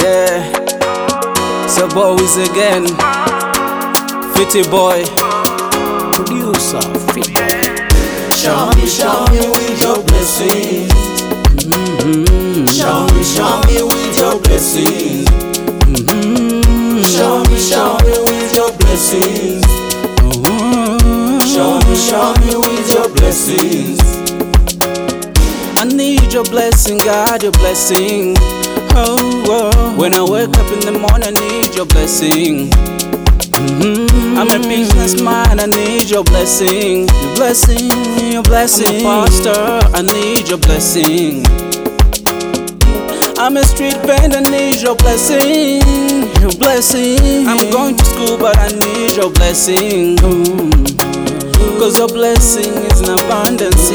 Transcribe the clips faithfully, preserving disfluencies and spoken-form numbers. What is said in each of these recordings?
Yeah, so boys again. Fitty boy, producer, Fitty. Shower me, shower me with your blessings. Mm-hmm. Shower me, shower me with your blessings. Mm-hmm. Shower me, shower me with your blessings. Mm-hmm. Shower me, shower me with your blessings. I need your blessing, God, your blessing. Oh, oh. When I wake up in the morning, I need your blessing. Mm-hmm. I'm a businessman, I need your blessing. Your blessing, your blessing. I'm a pastor, I need your blessing. I'm a street vendor, I need your blessing. Your blessing. I'm going to school, but I need your blessing. Mm-hmm. Cause your blessing is an abundance.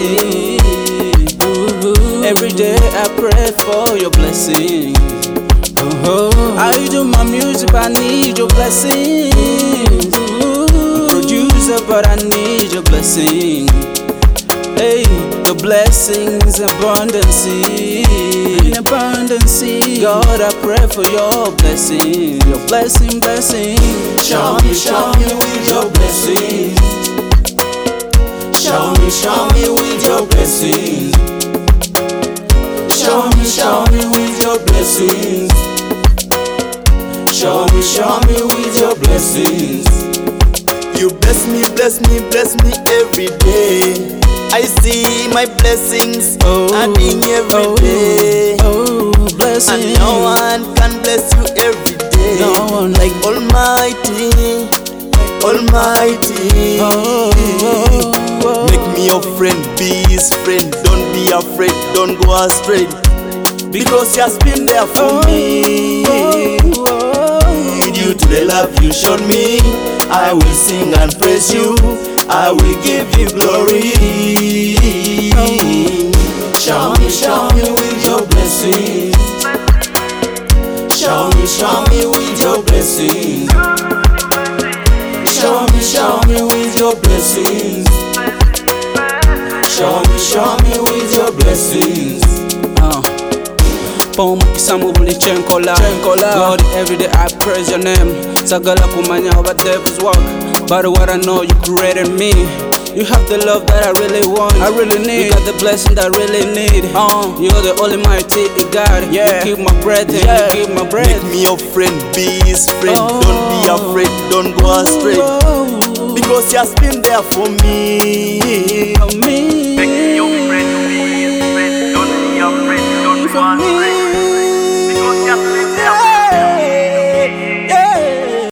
Every day I pray for your blessing. Oh, I do my music, but I need your blessing. Ooh, producer, but I need your blessing. Hey, your blessings abundance, in abundance. God, I pray for your blessing, your blessing, blessing. Shower me, shower me with your blessings. Shower me, shower me with your blessings. Shower me, shower me with your blessings. Shower me, shower me with your blessings. You bless me, bless me, bless me every day. I see my blessings Oh, adding every oh, day. Oh, blessing. And no one can bless you every day. No one. Like Almighty, Almighty. Oh, oh, oh. Make me your friend, be his friend. Don't be afraid, don't go astray. Because he has been there for Oh, me. oh, oh. Due to the love you showed me, I will sing and praise you. I will give you glory. Shower me, shower me with your blessings. Shower me, shower me with your blessings. Shower me, shower me with your blessings. Shower me, shower me with your blessings. Uh. Poma kisamu buli chenkola. God, every day I praise your name. Sagala kumanya over devil's work. But what I know, you created me. You have the love that I really want, I really need. You got the blessing that I really need. Uh, you're the almighty God. Yeah. You keep my breath and yeah. You keep my breath. Make me your friend, be his friend. Oh. Don't be afraid, don't go astray. Oh. Because he has been there for me. For me.